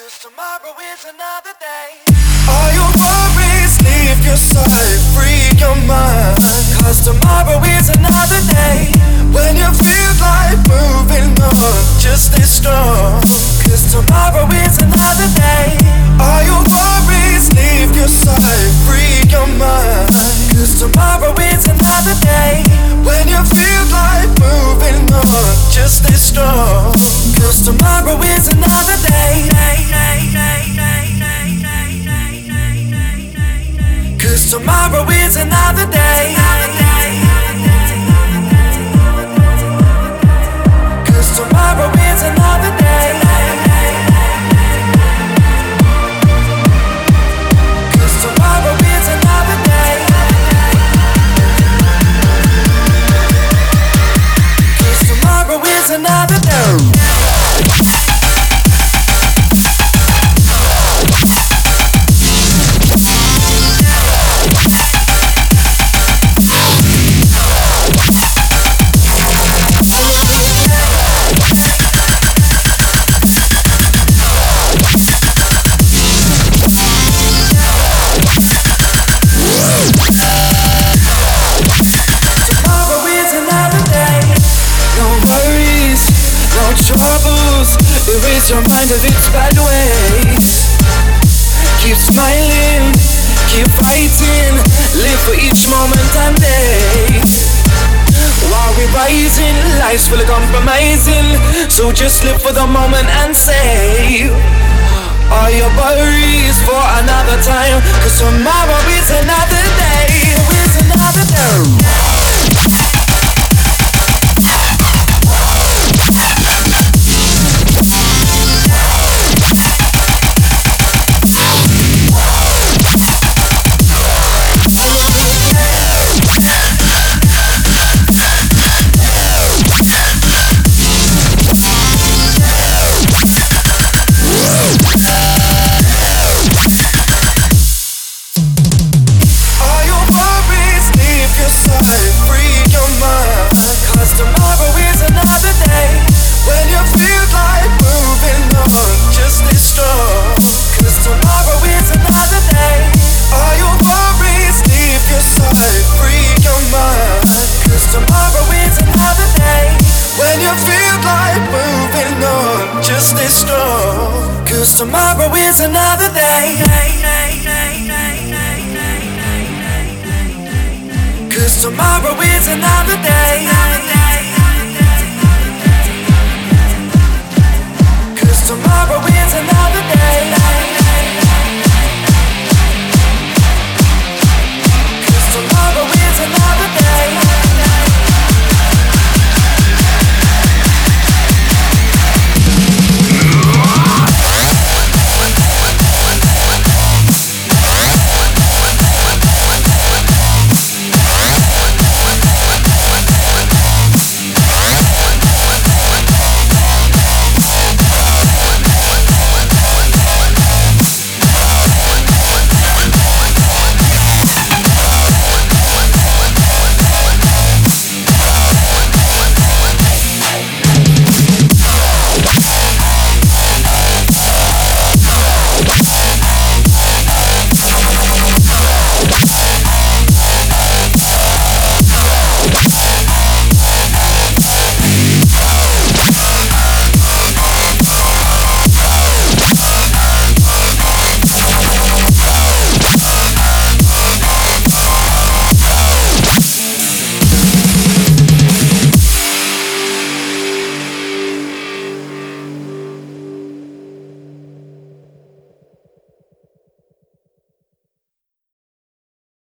'Cause tomorrow is another day. All your worries, leave your side, free your mind. 'Cause tomorrow is another day. When you feel like moving on, just stay strong. 'Cause tomorrow is another day. All your worries, leave your side, free your mind. 'Cause tomorrow is another day. When you feel like moving on, just stay strong. 'Cause tomorrow is another day. 'Cause tomorrow is another day. 'Cause tomorrow is another day. 'Cause tomorrow is another day. 'Cause tomorrow is another day. Troubles, erase your mind of its bad ways. Keep smiling, keep fighting, live for each moment and day. While we're rising, life's full of compromising, so just live for the moment and save all your worries for another time. 'Cause tomorrow is another day. It's another day. Free your mind. 'Cause tomorrow is another day. When you feel like moving on, just stay strong. 'Cause tomorrow is another day. All your worries, leave your side, free your mind. 'Cause tomorrow is another day. When you feel like moving on, just stay strong. 'Cause tomorrow is another day. 'Cause tomorrow is another day. 'Cause tomorrow is another day.